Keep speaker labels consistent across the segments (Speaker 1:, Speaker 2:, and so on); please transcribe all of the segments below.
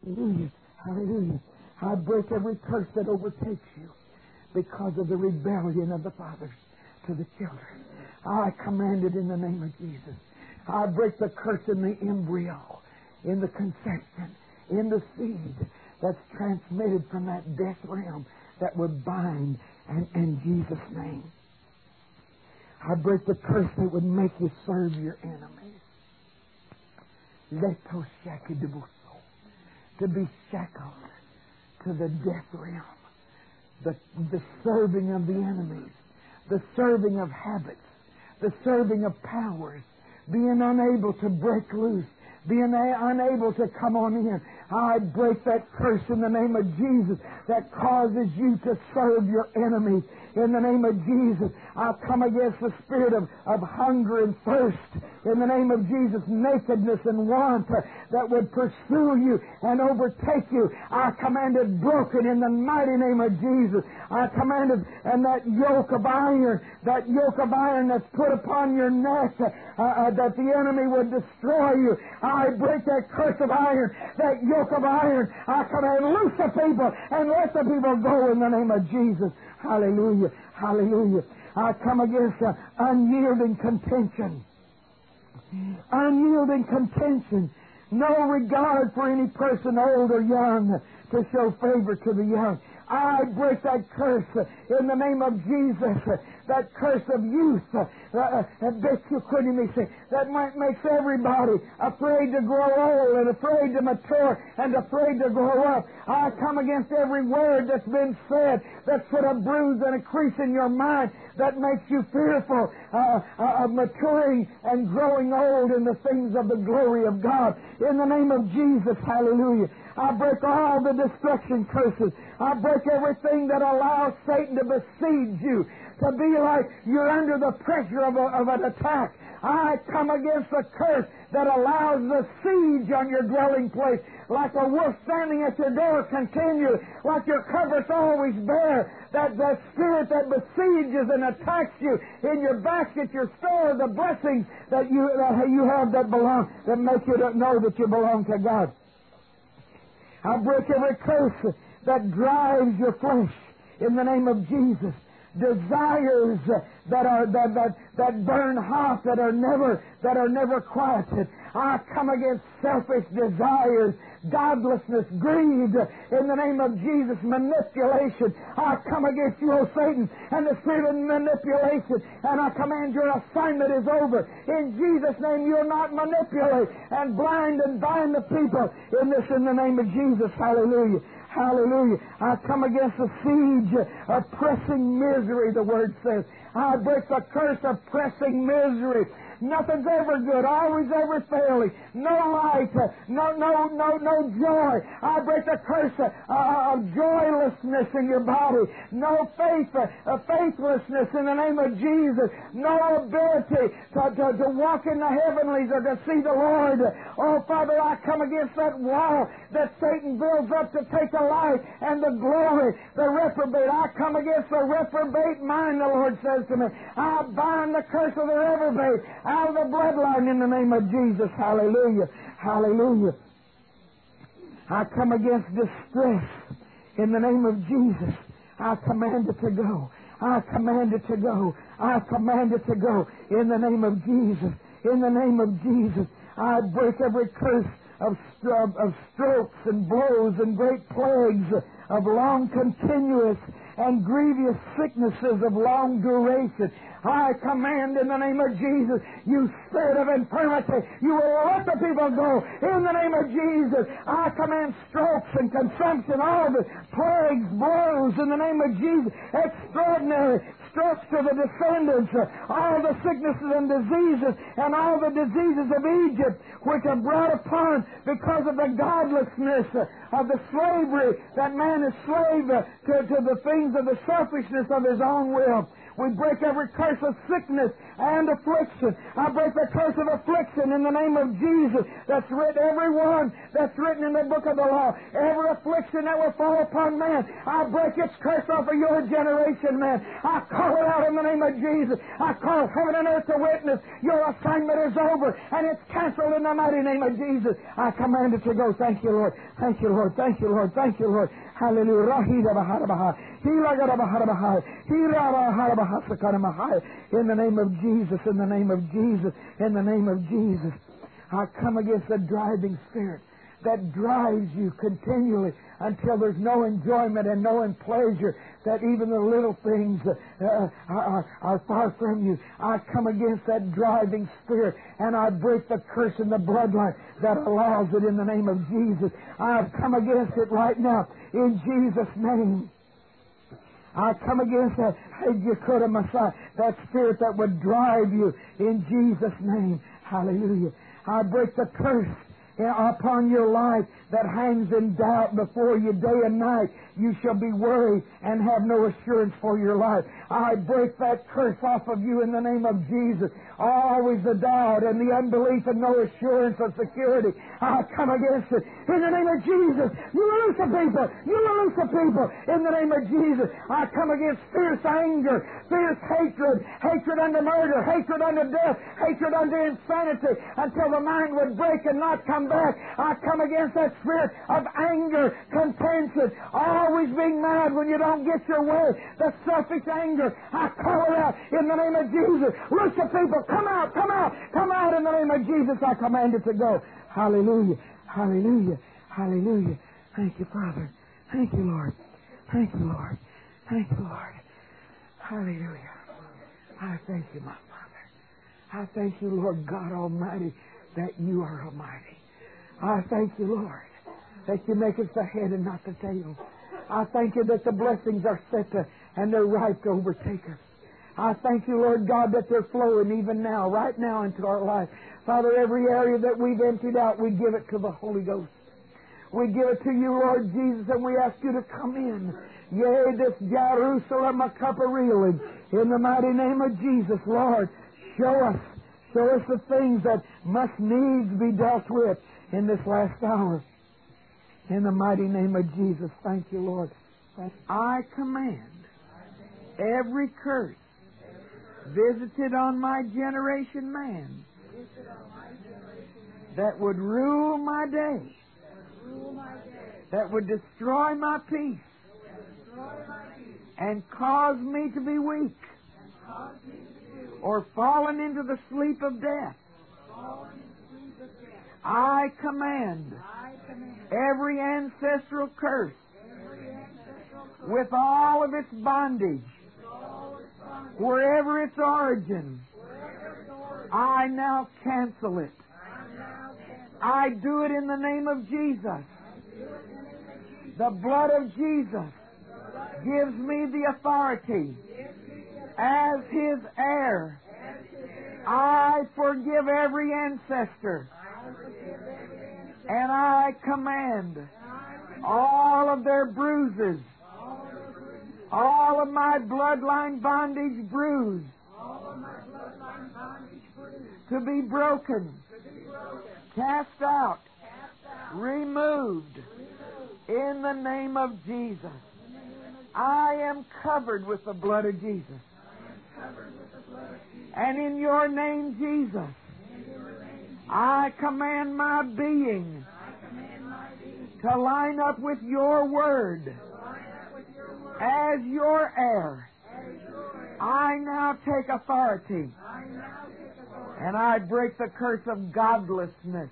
Speaker 1: Hallelujah. Hallelujah. I break every curse that overtakes you because of the rebellion of the fathers to the children. I command it in the name of Jesus. I break the curse in the embryo, in the conception, in the seed that's transmitted from that death realm that would bind in Jesus' name. I break the curse that would make you serve your enemies. Leto shakidibuso, to be shackled to the death realm, the serving of the enemies, the serving of habits, the serving of powers, being unable to break loose, being unable to come on in. I break that curse in the name of Jesus that causes you to serve your enemies. In the name of Jesus, I come against the spirit of hunger and thirst. In the name of Jesus, nakedness and want that would pursue you and overtake you. I command it broken in the mighty name of Jesus. I command it, and that yoke of iron that's put upon your neck, that the enemy would destroy you. I break that curse of iron, that yoke of iron. I command, loose the people and let the people go in the name of Jesus. Hallelujah. Hallelujah. I come against unyielding contention. Unyielding contention. No regard for any person, old or young, to show favor to the young. I break that curse in the name of Jesus, that curse of youth, that makes everybody afraid to grow old and afraid to mature and afraid to grow up. I come against every word that's been said that's put a bruise and a crease in your mind that makes you fearful of maturing and growing old in the things of the glory of God. In the name of Jesus, hallelujah. I break all the destruction curses. I break everything that allows Satan to besiege you, to be like you're under the pressure of an attack. I come against the curse that allows the siege on your dwelling place, like a wolf standing at your door continually, like your cupboard's always bare. That spirit that besieges and attacks you in your basket, your store, the blessings that you have that belong, that make you know that you belong to God. I break every curse that drives your flesh in the name of Jesus. Desires that burn hot, that are never quieted. I come against selfish desires, godlessness, greed, in the name of Jesus, manipulation. I come against you, O Satan, and the spirit of manipulation, and I command your assignment is over. In Jesus' name, you'll not manipulate and blind and bind the people in the name of Jesus. Hallelujah. Hallelujah. I come against the siege of pressing misery, the Word says. I break the curse of pressing misery. Nothing's ever good, always ever failing. No light, no joy. I break the curse of joylessness in your body. No faith, faithlessness in the name of Jesus. No ability to walk in the heavenlies or to see the Lord. Oh, Father, I come against that wall that Satan builds up to take the light and the glory, the reprobate. I come against the reprobate mind, the Lord says to me. I bind the curse of the reprobate out of the bloodline in the name of Jesus. Hallelujah. Hallelujah. I come against distress in the name of Jesus. I command it to go. I command it to go. I command it to go in the name of Jesus. In the name of Jesus. I break every curse of strokes and blows and great plagues of long continuous and grievous sicknesses of long duration. I command in the name of Jesus, you spirit of infirmity, you will let the people go. In the name of Jesus, I command strokes and consumption, all the plagues, blows in the name of Jesus, extraordinary strokes to the descendants, all the sicknesses and diseases, and all the diseases of Egypt, which are brought upon because of the godlessness of the slavery, that man is slave to the things of the selfishness of his own will. We break every curse of sickness and affliction. I break the curse of affliction in the name of Jesus. That's written, every one that's written in the book of the law. Every affliction that will fall upon man, I break its curse off of your generation, man. I call it out in the name of Jesus. I call heaven and earth to witness. Your assignment is over, and it's canceled in the mighty name of Jesus. I command it to go. Thank you, Lord. Thank you, Lord. Thank you, Lord. Thank you, Lord. Hallelujah. In the name of Jesus, in the name of Jesus, in the name of Jesus. I come against the driving spirit that drives you continually until there's no enjoyment and no pleasure, that even the little things are far from you. I come against that driving spirit, and I break the curse in the bloodline that allows it in the name of Jesus. I've come against it right now in Jesus' name. I come against that, Messiah, that spirit that would drive you in Jesus' name. Hallelujah. I break the curse upon your life that hangs in doubt before you day and night. You shall be worried and have no assurance for your life. I break that curse off of you in the name of Jesus. Always the doubt and the unbelief and no assurance of security. I come against it in the name of Jesus. You release the people. You release the people in the name of Jesus. I come against fierce anger, fierce hatred, hatred unto murder, hatred unto death, hatred unto insanity, until the mind would break and not come back. I come against that spirit of anger, contention, always being mad when you don't get your way, the selfish anger. I call it out in the name of Jesus. Loose the people. Come out, come out, come out in the name of Jesus. I command it to go. Hallelujah, hallelujah, hallelujah. Thank you, Father. Thank you, Lord. Thank you, Lord. Thank you, Lord. Hallelujah. I thank you, my Father. I thank you, Lord God Almighty, that you are Almighty. I thank you, Lord, that you make us the head and not the tail. I thank you that the blessings are set to, and they're ripe to overtake us. I thank you, Lord God, that they're flowing even now, right now into our life. Father, every area that we've emptied out, we give it to the Holy Ghost. We give it to you, Lord Jesus, and we ask you to come in. Yea, this Jerusalem a cup of reeling. In the mighty name of Jesus, Lord, show us the things that must needs be dealt with in this last hour. In the mighty name of Jesus, thank you, Lord. I command every curse visited on my generation man that would rule my day, that would destroy my peace and cause me to be weak or fallen into the sleep of death. I command every ancestral curse with all of its bondage, wherever its origin, I now cancel it. I do it in the name of Jesus. The blood of Jesus gives me the authority as His heir. I forgive every ancestor, and I command all of their bruises, all of my bloodline bondage bruised, to be broken, cast out, removed, in the name of Jesus. I am covered with the blood of Jesus. And in your name, Jesus, I command my being to line up with your word as your heir. I now take authority, and I break the curse of godlessness,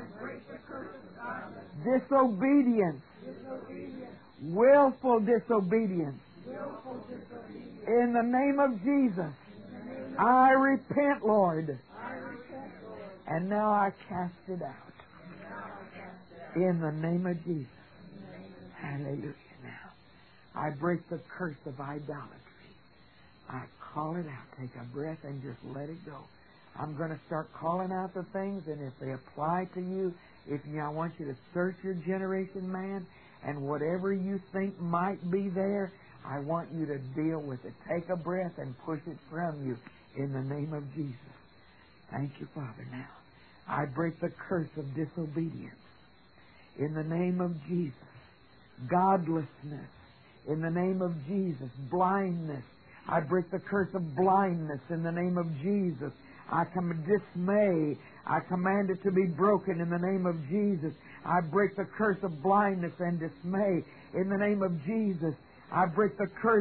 Speaker 1: disobedience, willful disobedience. In the name of Jesus, I repent, Lord, and now I cast it out. In the name of Jesus. Hallelujah. Now, I break the curse of idolatry. I call it out. Take a breath and just let it go. I'm going to start calling out the things, and if they apply to you, I want you to search your generation, man, and whatever you think might be there, I want you to deal with it. Take a breath and push it from you in the name of Jesus. Thank you, Father. Now, I break the curse of disobedience in the name of Jesus. Godlessness in the name of Jesus. Blindness. I break the curse of blindness in the name of Jesus. I command dismay. I command it to be broken in the name of Jesus. I break the curse of blindness and dismay in the name of Jesus. I break the curse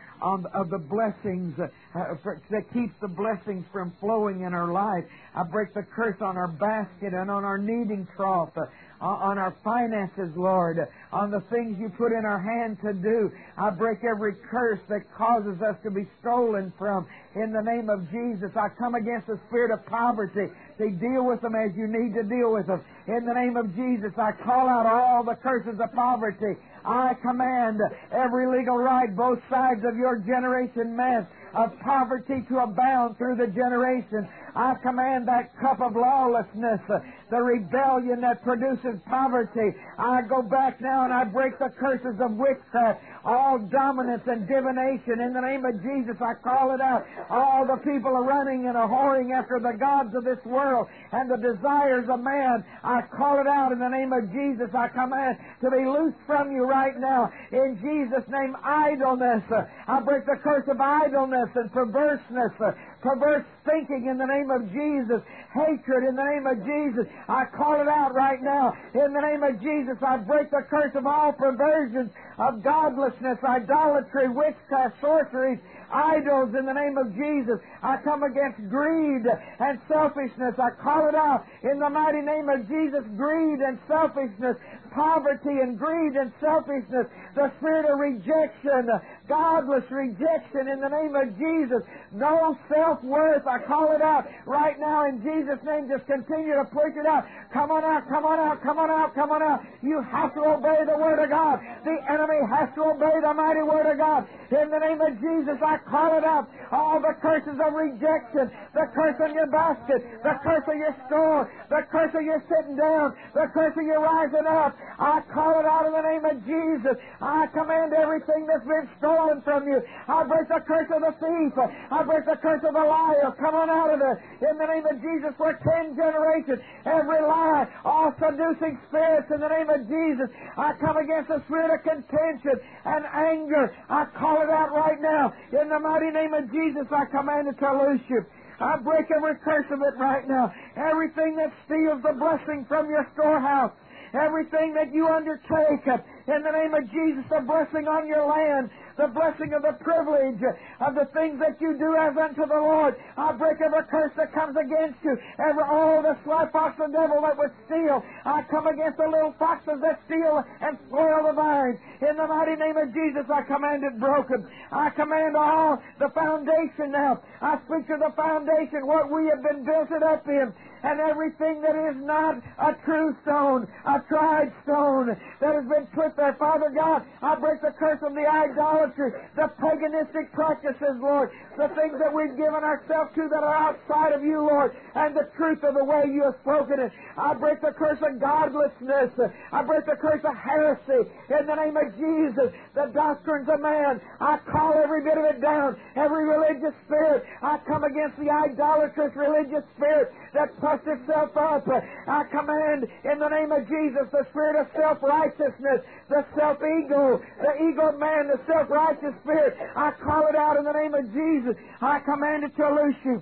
Speaker 1: of the blessings that keeps the blessings from flowing in our life. I break the curse on our basket and on our kneading trough, on our finances, Lord, on the things you put in our hand to do. I break every curse that causes us to be stolen from. In the name of Jesus, I come against the spirit of poverty. Say, deal with them as you need to deal with them. In the name of Jesus, I call out all the curses of poverty. I command every legal right, both sides of your generation, man, of poverty to abound through the generation. I command that cup of lawlessness, the rebellion that produces poverty. I go back now and I break the curses of witchcraft, all dominance and divination. In the name of Jesus, I call it out. All the people are running and are whoring after the gods of this world and the desires of man. I call it out in the name of Jesus. I command to be loosed from you right now. In Jesus' name, idleness. I break the curse of idleness and perverseness, perverse thinking in the name of Jesus, hatred in the name of Jesus. I call it out right now. In the name of Jesus, I break the curse of all perversions of godlessness, idolatry, witchcraft, sorceries, idols in the name of Jesus. I come against greed and selfishness. I call it out in the mighty name of Jesus. Greed and selfishness, poverty and greed and selfishness, the spirit of rejection, godless rejection in the name of Jesus. No self-worth. I call it out right now in Jesus' name. Just continue to push it out. Come on out, come on out, come on out, come on out. You have to obey the Word of God. The enemy has to obey the mighty Word of God. In the name of Jesus, I call it out. All the curses of rejection, the curse on your basket, the curse of your store, the curse of your sitting down, the curse of your rising up. I call it out in the name of Jesus. I command everything that's been stolen from you. I break the curse of the thief. I break the curse of the liar. Come on out of there. In the name of Jesus, for 10 generations, every lie, all seducing spirits in the name of Jesus. I come against the spirit of contention and anger. I call it out right now. In the mighty name of Jesus, I command it to loose you. I break every curse of it right now. Everything that steals the blessing from your storehouse, everything that you undertake, in the name of Jesus, the blessing on your land, the blessing of the privilege of the things that you do as unto the Lord. I break every curse that comes against you. The sly fox, the devil that would steal. I come against the little foxes that steal and spoil the vine. In the mighty name of Jesus, I command it broken. I command all the foundation now. I speak to the foundation, what we have been built it up in. And everything that is not a true stone, a tried stone that has been put there, Father God, I break the curse of the idolatry, the paganistic practices, Lord, the things that we've given ourselves to that are outside of you, Lord, and the truth of the way you have spoken it. I break the curse of godlessness. I break the curse of heresy in the name of Jesus, the doctrines of man. I call every bit of it down, every religious spirit. I come against the idolatrous religious spirit that puffs itself up. I command in the name of Jesus the spirit of self-righteousness, the self-ego, the ego man, the self-righteous spirit. I call it out in the name of Jesus. I command it to loose you.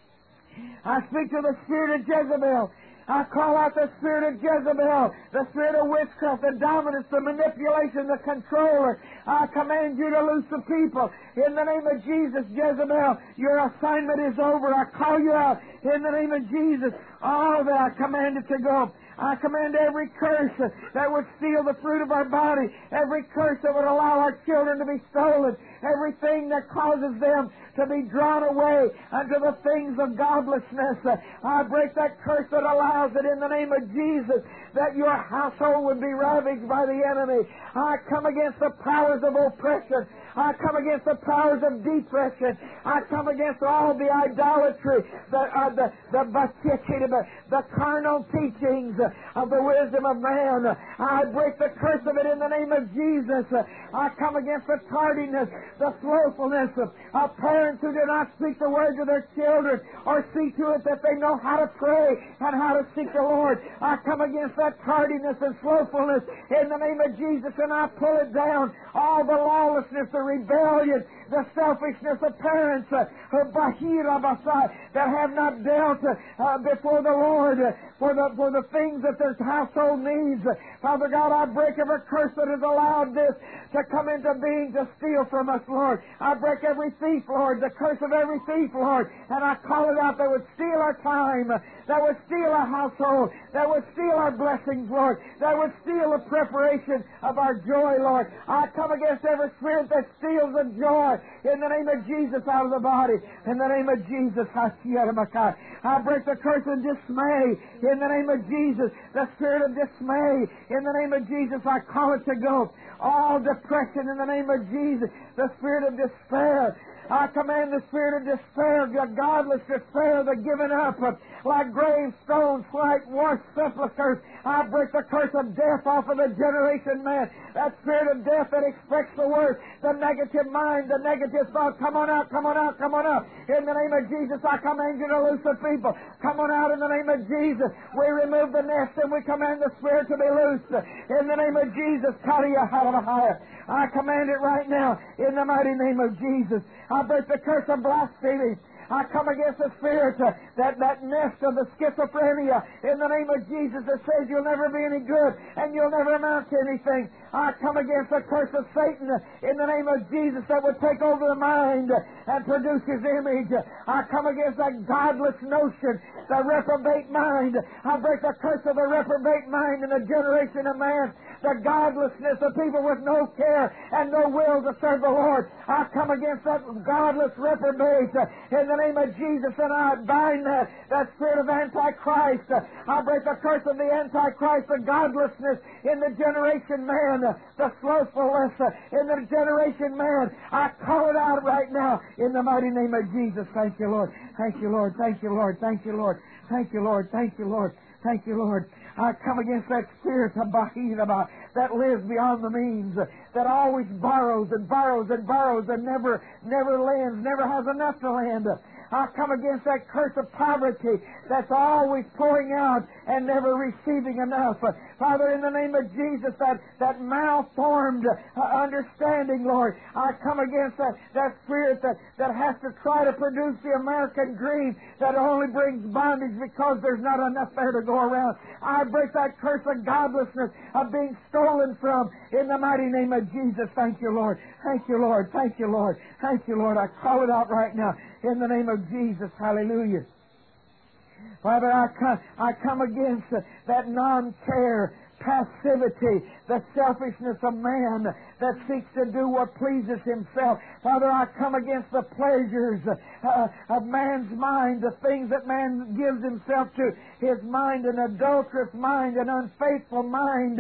Speaker 1: I speak to the spirit of Jezebel. I call out the spirit of Jezebel, the spirit of witchcraft, the dominance, the manipulation, the controller. I command you to loose the people. In the name of Jesus, Jezebel, your assignment is over. I call you out in the name of Jesus. All that I command it to go. I command every curse that would steal the fruit of our body, every curse that would allow our children to be stolen, everything that causes them to be drawn away unto the things of godlessness. I break that curse that allows it in the name of Jesus, that your household would be ravaged by the enemy. I come against the powers of oppression. I come against the powers of depression. I come against all the idolatry, the carnal teachings, of the wisdom of man. I break the curse of it in the name of Jesus. I come against the tardiness, the slothfulness of parents who do not speak the words of their children or see to it that they know how to pray and how to seek the Lord. I come against that tardiness and slothfulness in the name of Jesus, and I pull it down. All the lawlessness, the rebellion, the selfishness of parents that have not dealt before the Lord for the things that their household needs. Father God, I break every curse that has allowed this to come into being to steal from us, Lord. I break every thief, Lord, the curse of every thief, Lord, and I call it out that would steal our time, that would steal our household, that would steal our blessings, Lord, that would steal the preparation of our joy, Lord. I come against every spirit that steals the joy in the name of Jesus out of the body. In the name of Jesus, I break the curse of dismay in the name of Jesus. The spirit of dismay in the name of Jesus, I call it to go. All depression in the name of Jesus. The spirit of despair, I command the spirit of despair, the godless despair, the giving up, like gravestones, like washed sepulchres. I break the curse of death off of the generation man. That spirit of death that expects the worst, the negative mind, the negative thought. Come on out, come on out, come on out. In the name of Jesus, I command you to loose the people. Come on out in the name of Jesus. We remove the nest and we command the spirit to be loosed. In the name of Jesus, I command it right now in the mighty name of Jesus. I break the curse of blasphemy. I come against the spirit, that nest of the schizophrenia in the name of Jesus that says you'll never be any good and you'll never amount to anything. I come against the curse of Satan in the name of Jesus that would take over the mind and produce his image. I come against that godless notion, the reprobate mind. I break the curse of the reprobate mind in the generation of man, the godlessness of people with no care and no will to serve the Lord. I come against that godless reprobate in the name of Jesus, and I bind that spirit of Antichrist. I break the curse of the Antichrist, the godlessness in the generation man, the slothfulness in the generation man. I call it out right now in the mighty name of Jesus. Thank you, Lord. Thank you, Lord. Thank you, Lord. Thank you, Lord. Thank you, Lord. Thank you, Lord. Thank you, Lord. I come against that spirit of Bahiraba that lives beyond the means, that always borrows and borrows and borrows and never lends, never has enough to lend. I come against that curse of poverty that's always pouring out and never receiving enough. Father, in the name of Jesus, that malformed understanding, Lord, I come against that spirit that has to try to produce the American dream that only brings bondage because there's not enough there to go around. I break that curse of godlessness of being stolen from in the mighty name of Jesus. Thank you, Lord. Thank you, Lord. Thank you, Lord. Thank you, Lord. I call it out right now in the name of Jesus. Hallelujah. Father, I come against that non-care, passivity, the selfishness of man that seeks to do what pleases himself. Father, I come against the pleasures of man's mind, the things that man gives himself to. His mind, an adulterous mind, an unfaithful mind,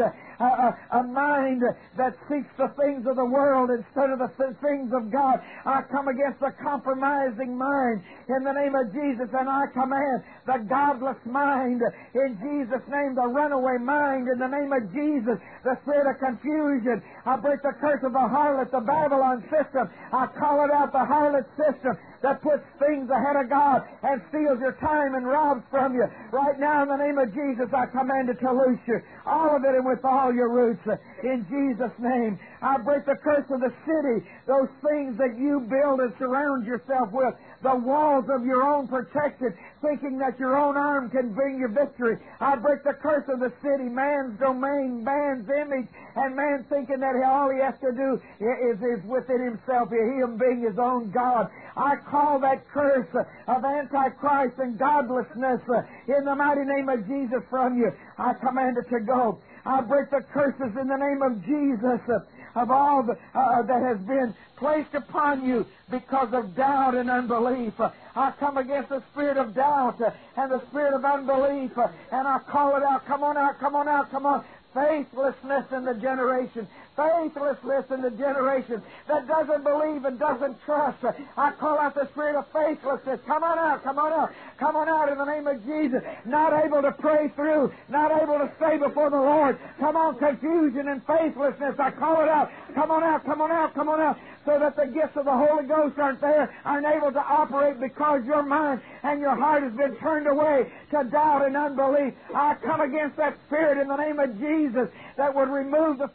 Speaker 1: a mind that seeks the things of the world instead of the things of God. I come against the compromising mind in the name of Jesus, and I command the godless mind in Jesus' name, the runaway mind in the name of Jesus, the spirit of confusion. I break the curse of the harlot, the Babylon system. I call it out, the harlot system that puts things ahead of God and steals your time and robs from you. Right now, in the name of Jesus, I command it to loose you. All of it and with all your roots. In Jesus' name, I break the curse of the city, those things that you build and surround yourself with, the walls of your own protection, thinking that your own arm can bring you victory. I break the curse of the city, man's domain, man's image, and man thinking that all he has to do is within himself, him being his own God. I call that curse of Antichrist and godlessness in the mighty name of Jesus from you. I command it to go. I break the curses in the name of Jesus of all that has been placed upon you because of doubt and unbelief. I come against the spirit of doubt and the spirit of unbelief, and I call it out. Come on out, come on out, come on. faithlessness in the generation. Faithlessness in the generation that doesn't believe and doesn't trust. I call out the spirit of faithlessness. Come on out, come on out, come on out in the name of Jesus. Not able to pray through, not able to stay before the Lord. Come on, confusion and faithlessness. I call it out. Come on out, come on out, come on out. So that the gifts of the Holy Ghost aren't there, aren't able to operate because your mind and your heart has been turned away to doubt and unbelief. I come against that spirit in the name of Jesus that would remove the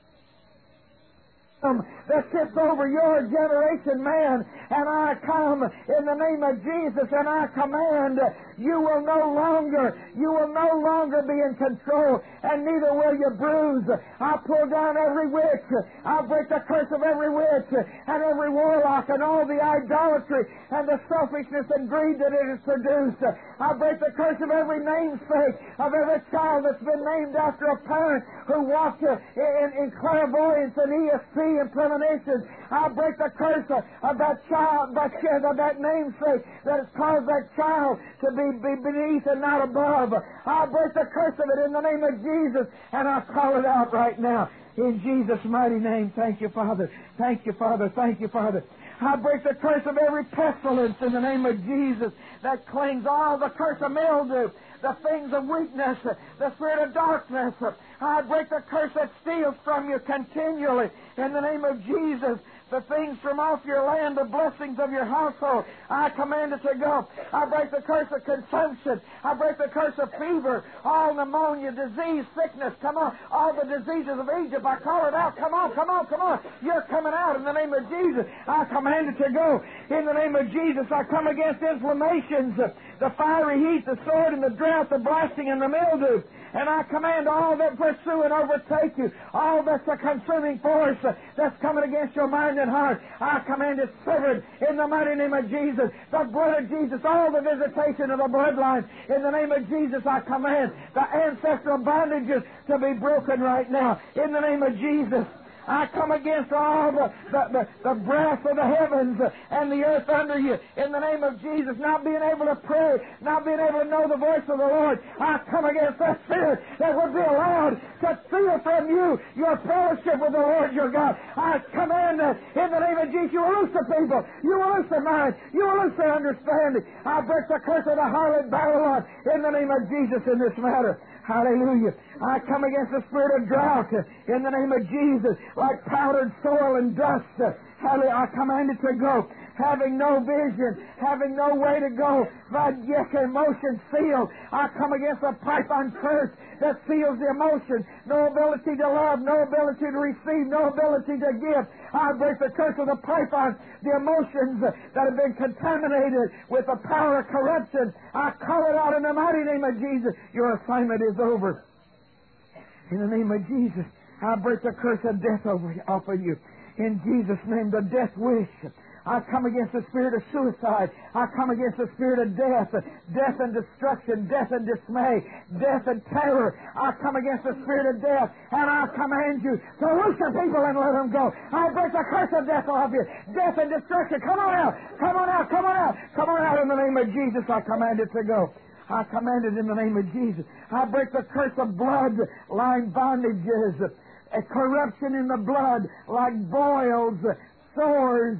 Speaker 1: that sits over your generation, man, and I come in the name of Jesus and I command you will no longer be in control, and neither will you bruise. I pull down every witch. I break the curse of every witch and every warlock and all the idolatry and the selfishness and greed that it has produced. I break the curse of every namesake of every child that's been named after a parent who walked in clairvoyance and ESP and premonitions. I break the curse of that child, that namesake that has caused that child to be beneath and not above. I break the curse of it in the name of Jesus, and I call it out right now. In Jesus' mighty name, thank you, Father. Thank you, Father. Thank you, Father. I break the curse of every pestilence in the name of Jesus that clings, all the curse of mildew, the things of weakness, the spirit of darkness. I break the curse that steals from you continually in the name of Jesus. The things from off your land, the blessings of your household, I command it to go. I break the curse of consumption. I break the curse of fever, all pneumonia, disease, sickness. Come on, all the diseases of Egypt. I call it out. Come on, come on, come on. You're coming out in the name of Jesus. I command it to go in the name of Jesus. I come against inflammations, the fiery heat, the sword, and the drought, the blasting, and the mildew. And I command all that pursue and overtake you, all that's a consuming force that's coming against your mind and heart, I command it severed in the mighty name of Jesus. The blood of Jesus, all the visitation of the bloodline, in the name of Jesus, I command the ancestral bondages to be broken right now. In the name of Jesus, I come against all the breath of the heavens and the earth under you. In the name of Jesus, not being able to pray, not being able to know the voice of the Lord. I come against that spirit that would be allowed to steal from you your fellowship with the Lord your God. I command that in the name of Jesus, you will loose the people, you will loose their mind, you will loose their understanding. I break the curse of the harlot Babylon in the name of Jesus in this matter. Hallelujah. I come against the spirit of drought in the name of Jesus, like powdered soil and dust. Hallelujah. I command it to go. Having no vision, having no way to go, but yes, emotion sealed. I come against a python curse that seals the emotion. No ability to love, no ability to receive, no ability to give. I break the curse of the python, the emotions that have been contaminated with the power of corruption. I call it out in the mighty name of Jesus. Your assignment is over. In the name of Jesus, I break the curse of death off of you. In Jesus' name, the death wish. I come against the spirit of suicide. I come against the spirit of death and destruction, death and dismay, death and terror. I come against the spirit of death, and I command you to loose the people and let them go. I break the curse of death off you. Death and destruction, come on out, come on out, come on out, come on out in the name of Jesus. I command it to go. I command it in the name of Jesus. I break the curse of blood-line bondages, a corruption in the blood like boils, sores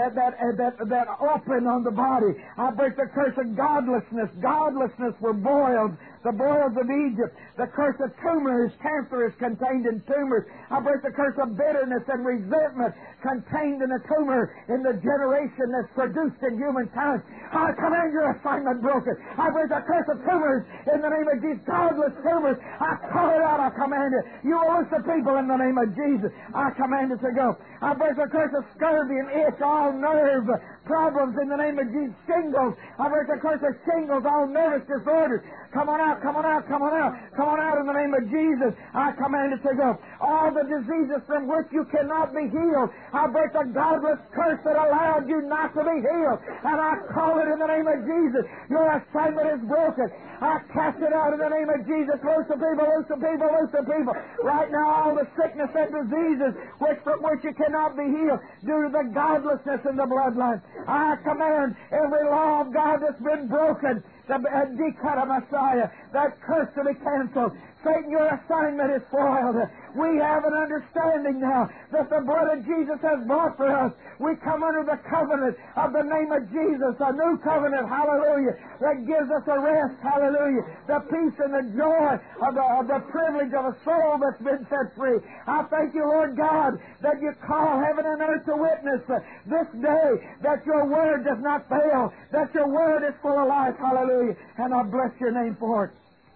Speaker 1: that open on the body. I break the curse of godlessness. Godlessness were boils, the boils of Egypt. The curse of tumors, cancer is contained in tumors. I break the curse of bitterness and resentment contained in a tumor in the generation that's produced in humankind. I command your assignment broken. I break the curse of tumors in the name of Jesus. Godless tumors, I call it out. I command it. You will loose the people in the name of Jesus. I command it to go. I break the curse of scurvy and itch, all nerve problems in the name of Jesus. Shingles, I break the curse of shingles, all nervous disorders. Come on out, come on out, come on out, come on out in the name of Jesus. I command it to go. All the diseases from which you cannot be healed, I break the godless curse that allowed you not to be healed, and I call it in the name of Jesus. Your assignment is broken. I cast it out in the name of Jesus. Loose the people, loose the people, loose the people. Right now, all the sickness and diseases from which you cannot be healed due to the godlessness in the bloodline, I command every law of God that's been broken the Dikara Messiah, that curse to be canceled. Satan, your assignment is foiled. We have an understanding now that the blood of Jesus has bought for us. We come under the covenant of the name of Jesus, a new covenant, hallelujah, that gives us a rest, hallelujah, the peace and the joy of the privilege of a soul that's been set free. I thank you, Lord God, that you call heaven and earth to witness this day that your word does not fail, that your word is full of life, hallelujah, and I bless your name for it.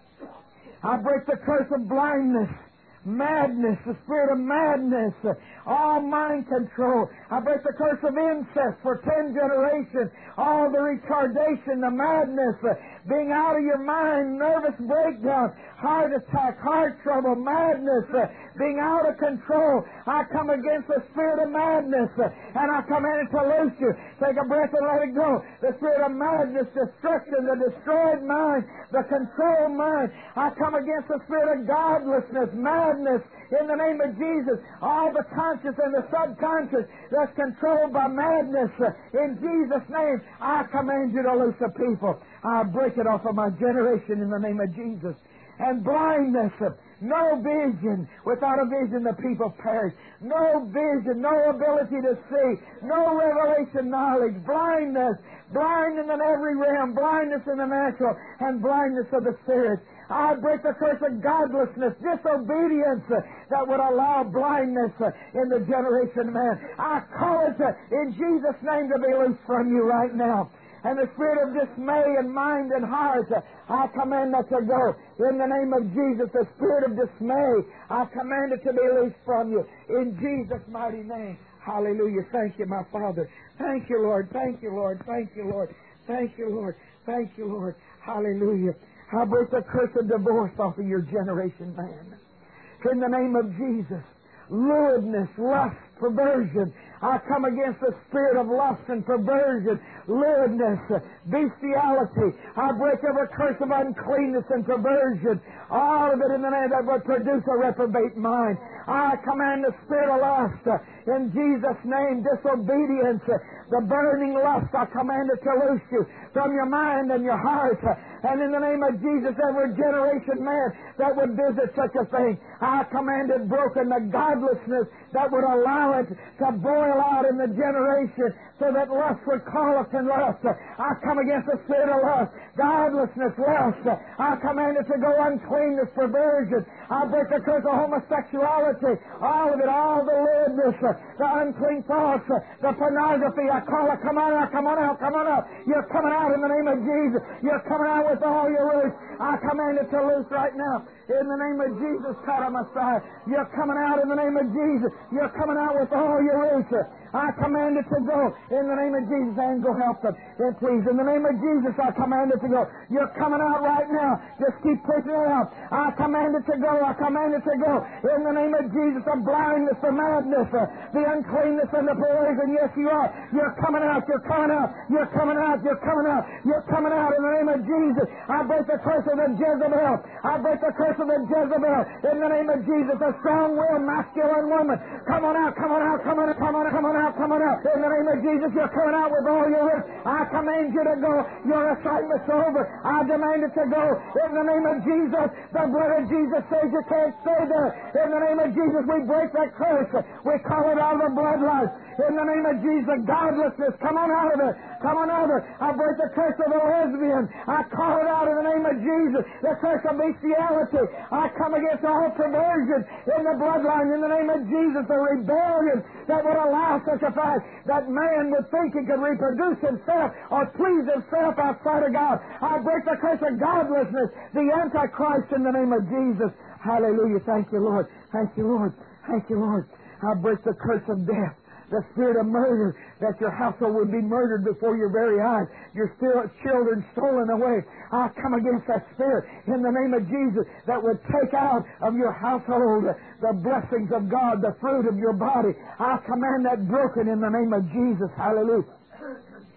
Speaker 1: I break the curse of blindness, madness, the spirit of madness, all mind control. I break the curse of incest for 10 generations, all the retardation, the madness, being out of your mind, nervous breakdown, heart attack, heart trouble, madness, being out of control. I come against the spirit of madness, and I command it to loose you. Take a breath and let it go. The spirit of madness, destruction, the destroyed mind, the controlled mind. I come against the spirit of godlessness, madness, in the name of Jesus. All the conscious and the subconscious that's controlled by madness, in Jesus' name, I command you to loose the people. I break it off of my generation in the name of Jesus. And blindness, no vision. Without a vision, the people perish. No vision, no ability to see, no revelation knowledge, blindness, blindness in every realm, blindness in the natural, and blindness of the spirit. I break the curse of godlessness, disobedience that would allow blindness in the generation of man. I call it in Jesus' name to be loosed from you right now. And the spirit of dismay in mind and heart, I command that to go. In the name of Jesus, the spirit of dismay, I command it to be loosed from you. In Jesus' mighty name. Hallelujah. Thank you, my Father. Thank you, Lord. Thank you, Lord. Thank you, Lord. Thank you, Lord. Thank you, Lord. Hallelujah. I break the curse of divorce off of your generation, man. In the name of Jesus. Lewdness, lust, perversion. I come against the spirit of lust and perversion, lewdness, bestiality. I break every curse of uncleanness and perversion. All of it in the name that would produce a reprobate mind. I command the spirit of lust in Jesus' name, disobedience, the burning lust. I command it to loose you from your mind and your heart. And in the name of Jesus, every generation man that would visit such a thing, I command it broken. The godlessness that would allow it to boil out in the generation so that lust would call upon lust. I come against the spirit of lust, godlessness, lust. I command it to go uncleanness, perversion. I break the curse of homosexuality, all of it, all the lewdness, the unclean thoughts, the pornography. I call it, come on out, come on out, come on out. You're coming out in the name of Jesus. You're coming out with all your roots. I command it to loose right now. In the name of Jesus, Kara Messiah. You're coming out in the name of Jesus. You're coming out with all your roots. I command it to go in the name of Jesus. Angel, help them. And please, in the name of Jesus, I command it to go. You're coming out right now. Just keep pushing it out. I command it to go. I command it to go. In the name of Jesus, the blindness, the madness, the uncleanness, and the perversion. Yes, you are. You're coming out. You're coming out. You're coming out. You're coming out. You're coming out in the name of Jesus. I break the curse of the Jezebel. I break the curse of the Jezebel. In the name of Jesus, a strong-willed, masculine woman. Come on out. Come on out. Come on out. Come on out. Come on out. Come on out. In the name of Jesus, you're coming out with all your work. I command you to go. Your assignment's over. I demand it to go. In the name of Jesus, the blood of Jesus says you can't stay there. In the name of Jesus, we break that curse. We call it out of the bloodline. In the name of Jesus, godlessness, come on out of it. Come on out of it. I break the curse of the lesbian. I call it out in the name of Jesus. The curse of bestiality. I come against all perversion in the bloodline. In the name of Jesus, the rebellion that would allow such a fact that man would think he could reproduce himself or please himself outside of God. I break the curse of godlessness, the Antichrist, in the name of Jesus. Hallelujah. Thank you, Lord. Thank you, Lord. Thank you, Lord. I break the curse of death, the spirit of murder, that your household would be murdered before your very eyes, your children stolen away. I come against that spirit in the name of Jesus that would take out of your household the blessings of God, the fruit of your body. I command that broken in the name of Jesus. Hallelujah.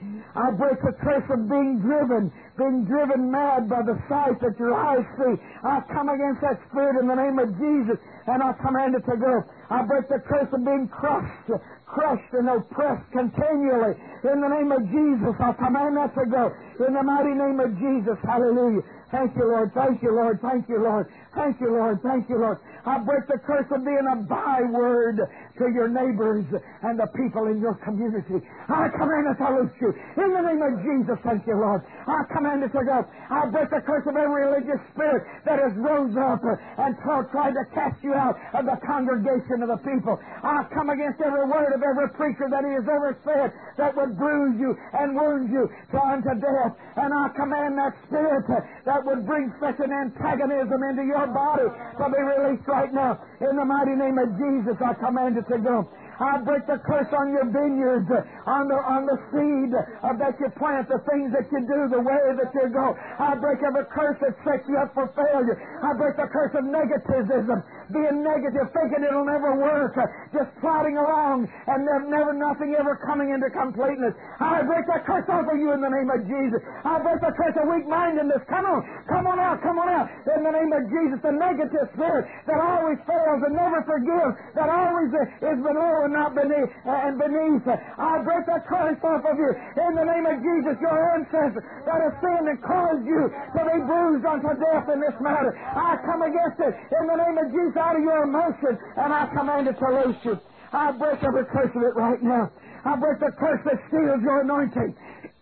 Speaker 1: I break the curse of being driven mad by the sight that your eyes see. I come against that spirit in the name of Jesus, and I command it to go. I break the curse of being crushed and oppressed continually. In the name of Jesus, I command that to go. In the mighty name of Jesus, hallelujah. Thank you, Lord. Thank you, Lord. Thank you, Lord. Thank you, Lord. Thank you, Lord. I break the curse of being a byword to your neighbors and the people in your community. I command it to loose you. In the name of Jesus, thank you, Lord. I command it to go. I break the curse of every religious spirit that has rose up and tried to cast you out of the congregation of the people. I come against every word of every preacher that he has ever said that would bruise you and wound you unto death. And I command that spirit that would bring such an antagonism into your body to be released right now. In the mighty name of Jesus, I command it to go. I break the curse on your vineyards, on the seed that you plant, the things that you do, the way that you go. I break every curse that sets you up for failure. I break the curse of negativism, being negative, thinking it'll never work, just plodding along and nothing ever coming into completeness. I break that curse off of you in the name of Jesus. I break the curse of weak-mindedness. Come on out. In the name of Jesus, the negative spirit that always fails and never forgives, that always is below and not beneath. I break that curse off of you in the name of Jesus, your ancestors that have sinned and caused you to be bruised unto death in this matter. I come against it in the name of Jesus out of your emotions, and I command it to loose you. I break every curse of it right now. I break the curse that steals your anointing.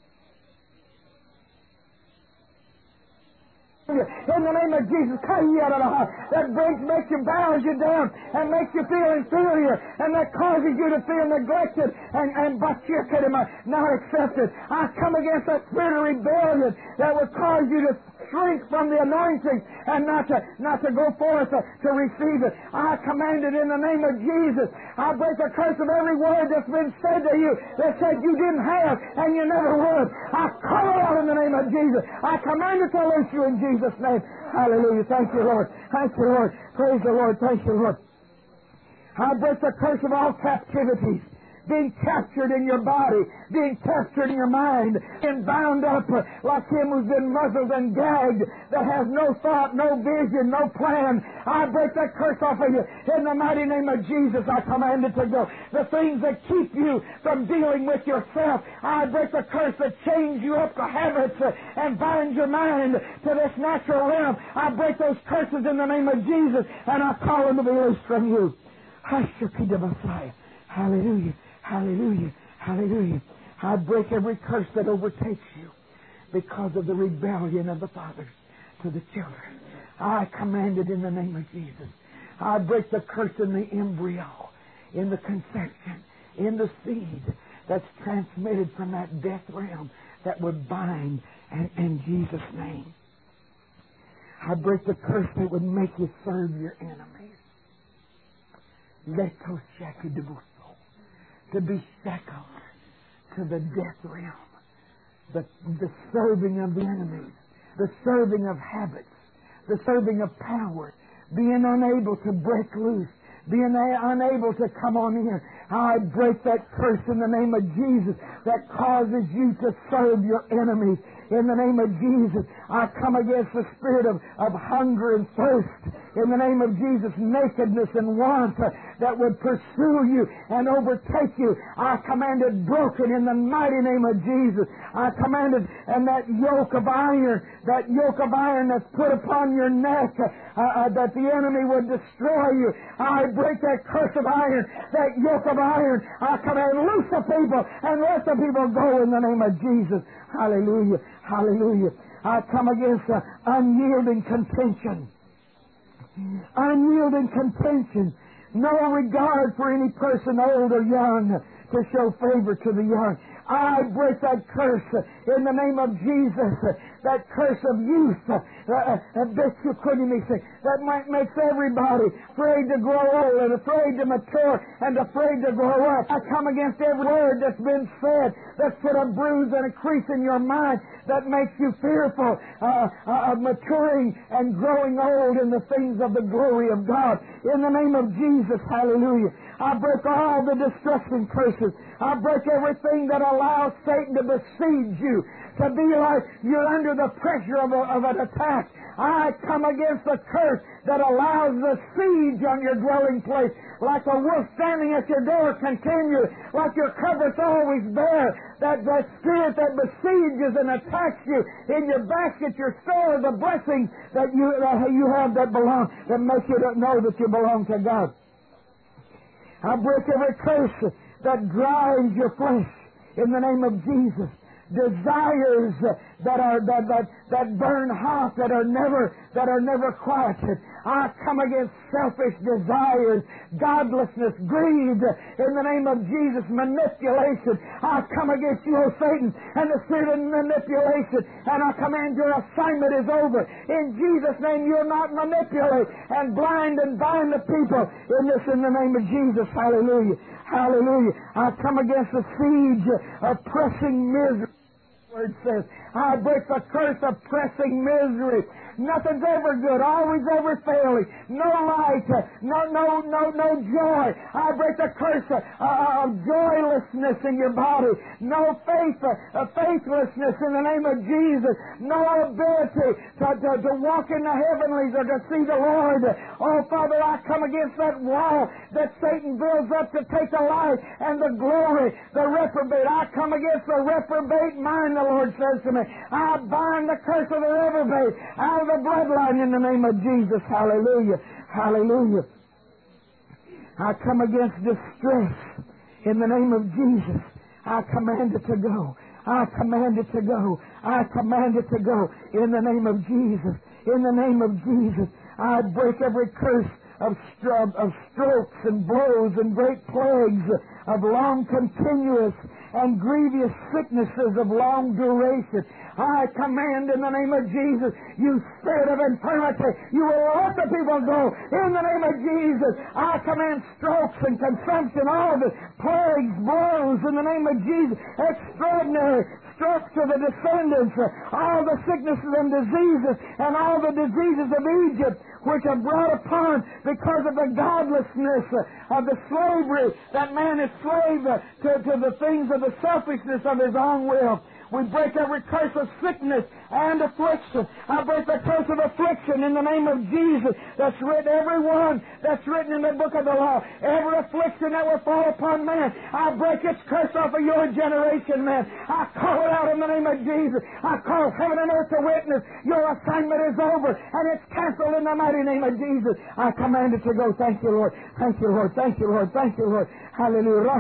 Speaker 1: In the name of Jesus, that makes you, bows you down and makes you feel inferior, and that causes you to feel neglected and not accepted. I come against that spirit of rebellion that would cause you to shrink from the anointing and not to go forth to receive it. I command it in the name of Jesus. I break the curse of every word that's been said to you that said you didn't have and you never would. I call it out in the name of Jesus. I command it to loose you in Jesus' name. Hallelujah. Thank you, Lord. Thank you, Lord. Praise the Lord. Thank you, Lord. I break the curse of all captivities, being captured in your body, being captured in your mind, and bound up like him who's been muzzled and gagged, that has no thought, no vision, no plan. I break that curse off of you. In the mighty name of Jesus, I command it to go. The things that keep you from dealing with yourself, I break the curse that chains you up to habits and binds your mind to this natural realm. I break those curses in the name of Jesus, and I call them to be loosed from you. Messiah. Hallelujah. Hallelujah. Hallelujah. I break every curse that overtakes you because of the rebellion of the fathers to the children. I command it in the name of Jesus. I break the curse in the embryo, in the conception, in the seed that's transmitted from that death realm that would bind in Jesus' name. I break the curse that would make you serve your enemies. Leto shakidabuso. To be shackled to the death realm, the serving of the enemies, the serving of habits, the serving of power, being unable to break loose, being unable to come on in. I break that curse in the name of Jesus that causes you to serve your enemies. In the name of Jesus, I come against the spirit of hunger and thirst. In the name of Jesus, nakedness and want that would pursue you and overtake you. I command it broken in the mighty name of Jesus. I command it, and that yoke of iron that's put upon your neck, that the enemy would destroy you. I break that curse of iron, that yoke of iron. I command, loose the people and let the people go in the name of Jesus. Hallelujah. Hallelujah. I come against unyielding contention. Unyielding contention. No regard for any person, old or young, to show favor to the young. I break that curse in the name of Jesus, that curse of youth, that makes everybody afraid to grow old and afraid to mature and afraid to grow up. I come against every word that's been said that's put a bruise and a crease in your mind that makes you fearful of maturing and growing old in the things of the glory of God. In the name of Jesus, hallelujah. I break all the destruction curses. I break everything that allows Satan to besiege you, to be like you're under the pressure of an attack. I come against the curse that allows the siege on your dwelling place, like a wolf standing at your door continually, like your cupboard's always bare, that spirit that besieges and attacks you in your basket, your store, the blessings that you have that belong, that make you know that you belong to God. I break every curse that drives your flesh in the name of Jesus. Desires that burn hot, that are never quieted. I come against selfish desires, godlessness, greed, in the name of Jesus, manipulation. I come against you, O Satan, and the spirit of manipulation, and I command your assignment is over. In Jesus' name, you'll not manipulate and blind and bind the people in the name of Jesus. Hallelujah. Hallelujah. I come against the siege of pressing misery. Word says, I break the curse of pressing misery. Nothing's ever good, always ever failing. No light, no joy. I break the curse of joylessness in your body. No faith, faithlessness in the name of Jesus. No ability to walk in the heavenlies or to see the Lord. Oh, Father, I come against that wall that Satan builds up to take the light and the glory, the reprobate. I come against the reprobate mind, the Lord says to me. I bind the curse of the reprobate out of the bloodline in the name of Jesus. Hallelujah. Hallelujah. I come against distress in the name of Jesus. I command it to go. I command it to go. I command it to go in the name of Jesus. In the name of Jesus. I break every curse of strokes and blows and great plagues, of long continuous and grievous sicknesses of long duration. I command in the name of Jesus, you spirit of infirmity, you will let the people go. In the name of Jesus, I command strokes and consumption, all the plagues, blows, in the name of Jesus, extraordinary strokes to the descendants, all the sicknesses and diseases, and all the diseases of Egypt, which are brought upon because of the godlessness of the slavery, that man is slave to the things of the selfishness of his own will. We break every curse of sickness and affliction. I break the curse of affliction in the name of Jesus. That's written, every one that's written in the book of the law. Every affliction that will fall upon man, I break its curse off of your generation, man. I call it out in the name of Jesus. I call heaven and earth to witness. Your assignment is over, and it's canceled in the mighty name of Jesus. I command it to go. Thank you, Lord. Thank you, Lord. Thank you, Lord. Thank you, Lord. Hallelujah.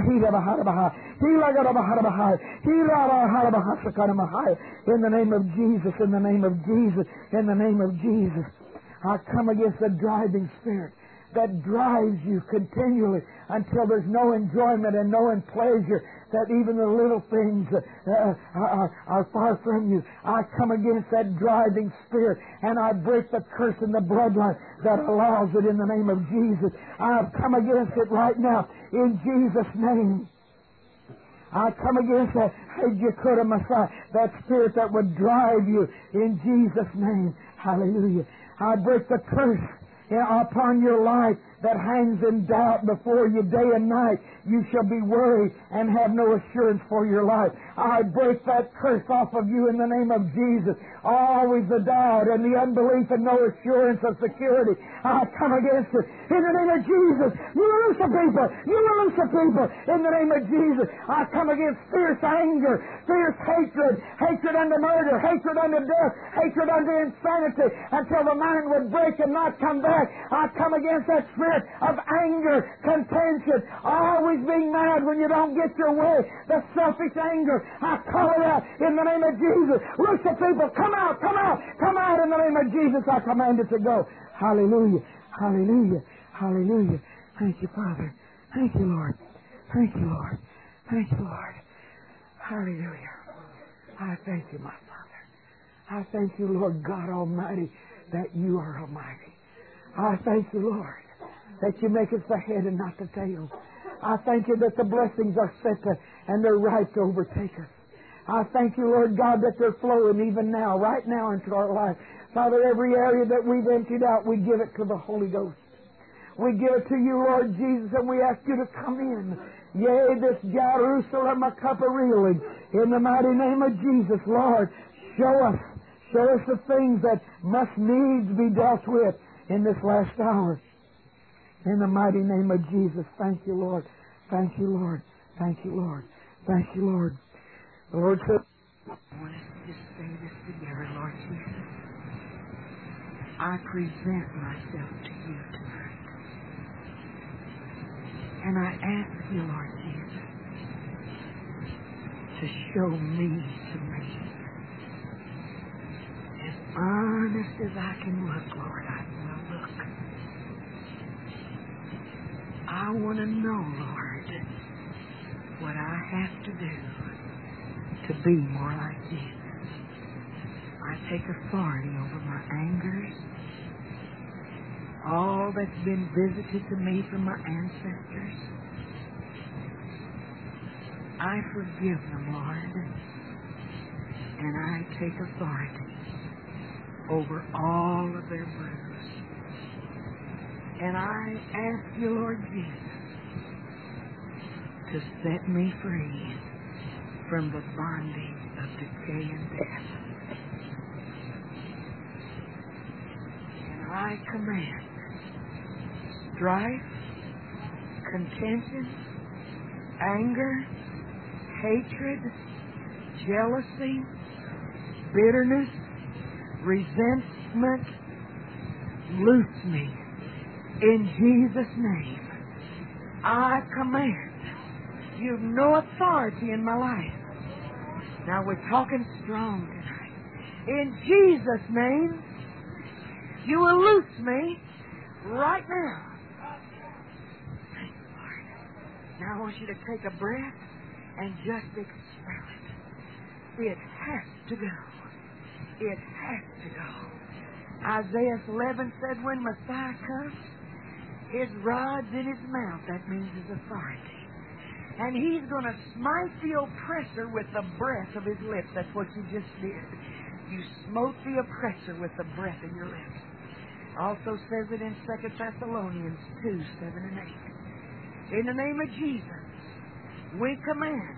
Speaker 1: In the name of Jesus, in the name of Jesus, in the name of Jesus. I come against the driving spirit that drives you continually until there's no enjoyment and no pleasure, that even the little things are far from you. I come against that driving spirit, and I break the curse in the bloodline that allows it in the name of Jesus. I come against it right now in Jesus' name. I come against that Messiah, that spirit that would drive you in Jesus' name. Hallelujah. I break the curse upon your life that hangs in doubt before you day and night. You shall be worried and have no assurance for your life. I break that curse off of you in the name of Jesus. Always the doubt and the unbelief and no assurance of security. I come against it in the name of Jesus. You loose the people. You loose the people in the name of Jesus. I come against fierce anger, fierce hatred, hatred unto murder, hatred unto death, hatred unto insanity, until the mind would break and not come back. I come against that spirit of anger, contention, always being mad when you don't get your way, the selfish anger. I call it out in the name of Jesus. Loose the people. Come out, come out, come out in the name of Jesus. I command it to go. Hallelujah, hallelujah, hallelujah. Thank you, Father. Thank you, Lord. Thank you, Lord. Thank you, Lord. Hallelujah. I thank you, my Father. I thank you, Lord God Almighty, that you are Almighty. I thank you, Lord, that you make us the head and not the tail. I thank you that the blessings are set and they're ripe to overtake us. I thank you, Lord God, that they're flowing even now, right now into our life. Father, every area that we've emptied out, we give it to the Holy Ghost. We give it to you, Lord Jesus, and we ask you to come in. Yea, this Jerusalem a cup of reeling. In the mighty name of Jesus, Lord, show us the things that must needs be dealt with in this last hour. In the mighty name of Jesus, thank you, Lord. Thank you, Lord. Thank you, Lord. Thank you, Lord. The Lord said, I want us to just say this together, Lord Jesus. I present myself to you tonight. And I ask you, Lord Jesus, to show me to me. As honest as I can look, Lord, I will look. I want to know, Lord, what I have to do to be more like Jesus. I take authority over my angers, all that's been visited to me from my ancestors. I forgive them, Lord, and I take authority over all of their bruise. And I ask you, Lord Jesus, to set me free from the bondage of decay and death. And I command strife, contention, anger, hatred, jealousy, bitterness, resentment, loose me in Jesus' name. I command. You've no authority in my life. Now we're talking strong tonight. In Jesus' name, you will loose me right now. Thank you, Lord. Now I want you to take a breath and just expel it. It has to go. It has to go. Isaiah 11 said when Messiah comes, his rod's in his mouth. That means his authority. And he's going to smite the oppressor with the breath of his lips. That's what you just did. You smote the oppressor with the breath of your lips. Also says it in 2 Thessalonians 2, 7 and 8. In the name of Jesus, we command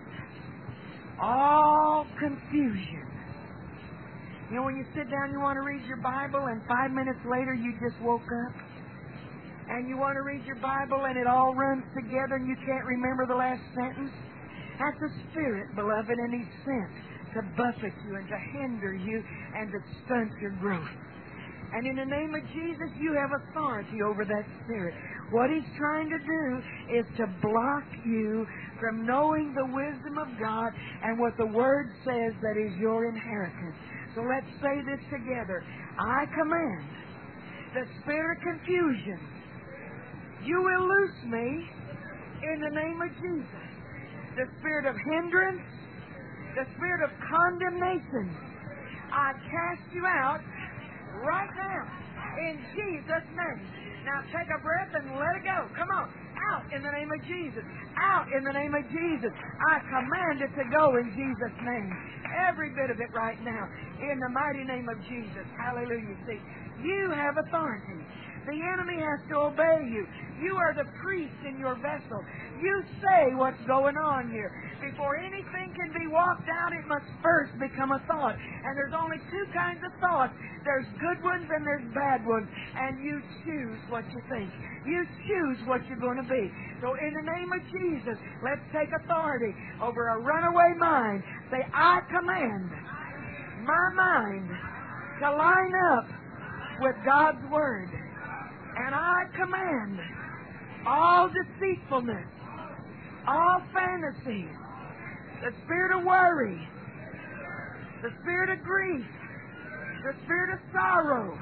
Speaker 1: all confusion. You know, when you sit down, you want to read your Bible, and 5 minutes later you just woke up. And you want to read your Bible, and it all runs together, and you can't remember the last sentence. That's the Spirit, beloved, and He's sent to buffet you and to hinder you and to stunt your growth. And in the name of Jesus, you have authority over that spirit. What he's trying to do is to block you from knowing the wisdom of God and what the Word says that is your inheritance. So let's say this together. I command the spirit of confusion. You will loose me in the name of Jesus. The spirit of hindrance, the spirit of condemnation, I cast you out right now in Jesus' name. Now take a breath and let it go. Come on. Out in the name of Jesus. Out in the name of Jesus. I command it to go in Jesus' name. Every bit of it right now. In the mighty name of Jesus. Hallelujah. See, you have authority. The enemy has to obey you. You are the priest in your vessel. You say what's going on here. Before anything can be walked out, it must first become a thought. And there's only two kinds of thoughts. There's good ones and there's bad ones. And you choose what you think. You choose what you're going to be. So in the name of Jesus, let's take authority over a runaway mind. Say, I command my mind to line up with God's Word. And I command all deceitfulness, all fantasy, the spirit of worry, the spirit of grief, the spirit of sorrow.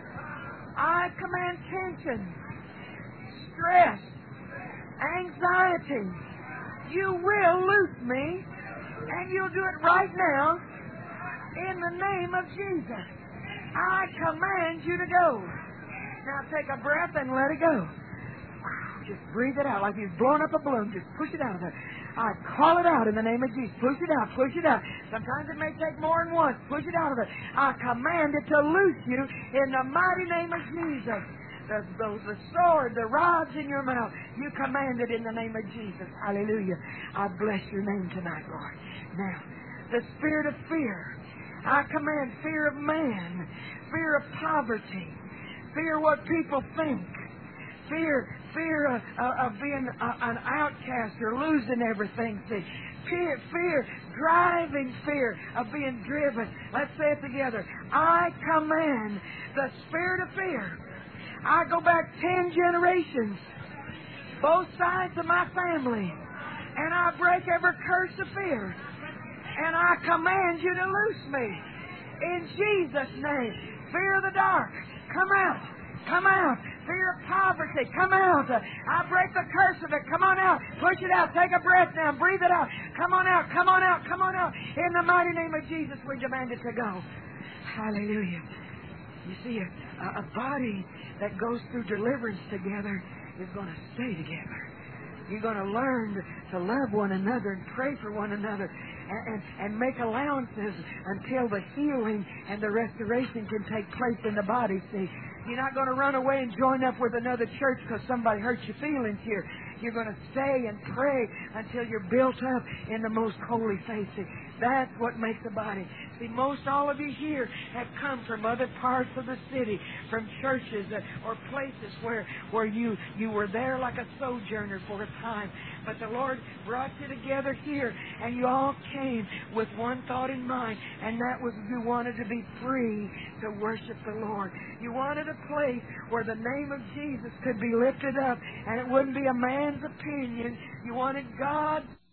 Speaker 1: I command tension, stress, anxiety. You will loose me, and you'll do it right now in the name of Jesus. I command you to go. Now take a breath and let it go. Just breathe it out like you're blowing up a balloon. Just push it out of there. I call it out in the name of Jesus. Push it out. Push it out. Sometimes it may take more than once. Push it out of there. I command it to loose you in the mighty name of Jesus. the sword, the rods in your mouth. You command it in the name of Jesus. Hallelujah. I bless your name tonight, Lord. Now, the spirit of fear. I command fear of man, fear of poverty, fear what people think, fear of being an outcast or losing everything. See, fear, driving fear of being driven. Let's say it together. I command the spirit of fear. I go back 10 generations, both sides of my family, and I break every curse of fear. And I command you to loose me. In Jesus' name. Fear of the dark. Come out. Come out. Fear of poverty. Come out. I break the curse of it. Come on out. Push it out. Take a breath now. Breathe it out. Come on out. Come on out. Come on out. In the mighty name of Jesus, we demand it to go. Hallelujah. You see, a body that goes through deliverance together is going to stay together. You're going to learn to love one another and pray for one another and make allowances until the healing and the restoration can take place in the body. See, you're not going to run away and join up with another church because somebody hurt your feelings here. You're going to stay and pray until you're built up in the most holy faith. See, that's what makes a body. See, most all of you here have come from other parts of the city, from churches or places where you were there like a sojourner for a time. But the Lord brought you together here, and you all came with one thought in mind, and that was you wanted to be free to worship the Lord. You wanted a place where the name of Jesus could be lifted up, and it wouldn't be a man's opinion. You wanted God